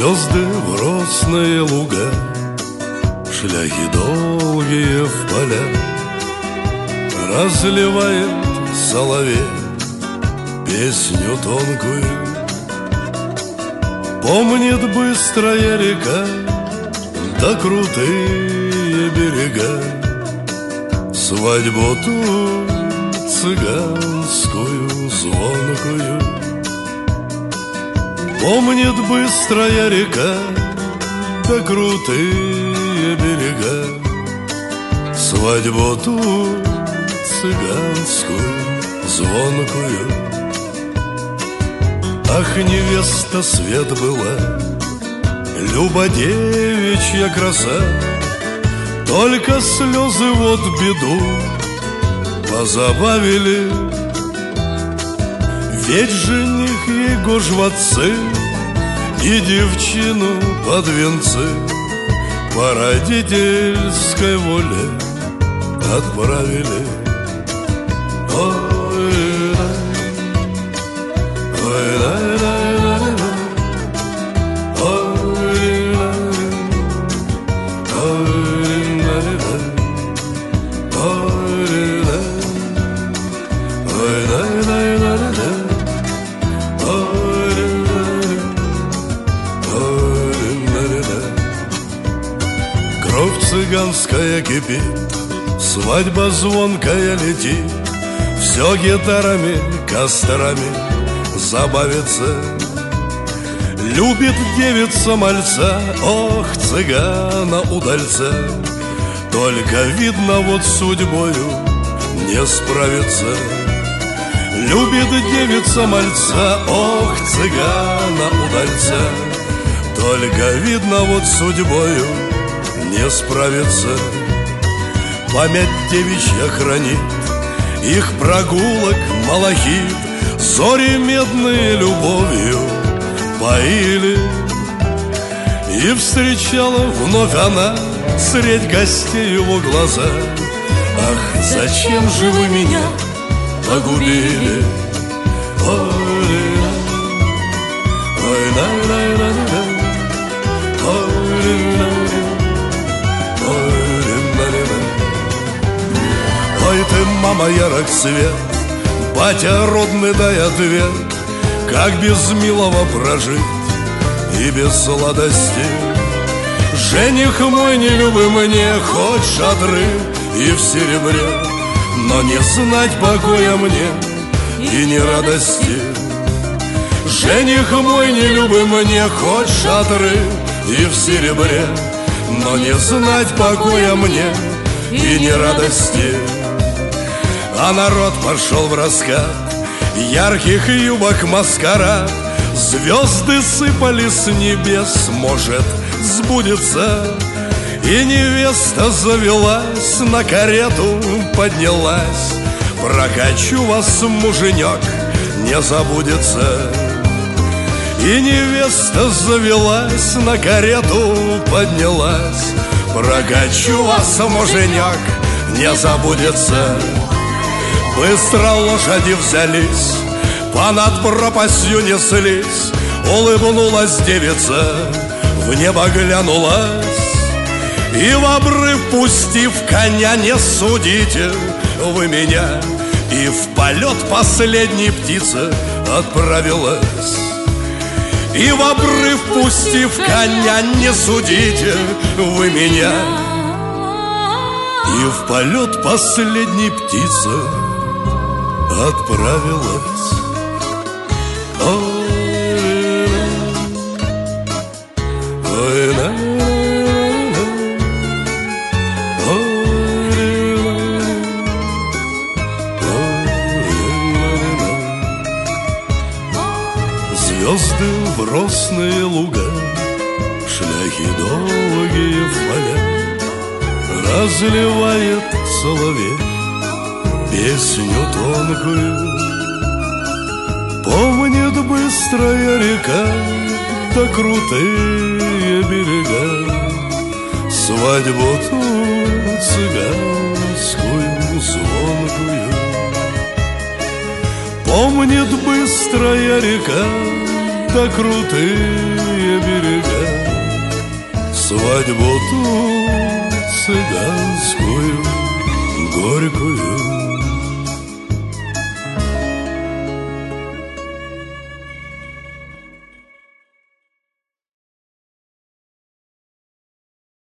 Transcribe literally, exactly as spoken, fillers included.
Звезды в росные луга, шляхи долгие в поля, разливает соловей песню тонкую. Помнит быстрая река, да крутые берега, свадьбу ту цыганскую звонкую. Помнит быстрая река, да крутые берега, свадьбу ту цыганскую звонкую. Ах, невеста свет была, люба девичья краса, только слезы вот беду позабавили. Ведь жених его ж в отцы и девчину под венцы по родительской воле отправили. Кровь цыганская кипит, свадьба звонкая летит, все гитарами, кострами забавится. Любит девица мальца, ох, цыгана удальца, только видно вот судьбою не справится. Любит девица мальца, ох, цыгана удальца, только видно вот судьбою не справится. Память девичья хранит их прогулок малахит, зори медные любовью поили. И встречала вновь она средь гостей его глаза: ах, зачем же вы меня погубили? Ой, ой, ой, ой, ой, ой, ты, мама, ярок свет, батя родный, дай ответ, как без милого прожить и без сладости. Жених мой не любый мне, хоть шатры и в серебре, но не знать покоя мне и не радости. Жених мой не любый мне, хоть шатры и в серебре, но не знать покоя мне и не радости. А народ пошел в раскат ярких юбок маскарад, звезды сыпали с небес, может, сбудется. И невеста завелась, на карету поднялась: прокачу вас, муженек, не забудется. И невеста завелась, на карету поднялась: прокачу вас, муженек, не забудется. Быстро лошади взялись, понад пропастью неслись. Улыбнулась девица, в небо глянулась, и в обрыв пустив коня: не судите вы меня. И в полет последней птица отправилась. И в обрыв пустив коня: не судите вы меня. И в полет последней птица отправилась. Ой, ой, ой, звезды в росные луга, шляхи долгие в поля, разливает соловей песню тонкую. Помнит быстрая река, да крутые берега, свадьбу ту цыганскую звонкую. Помнит быстрая река, да крутые берега, свадьбу ту цыганскую горькую.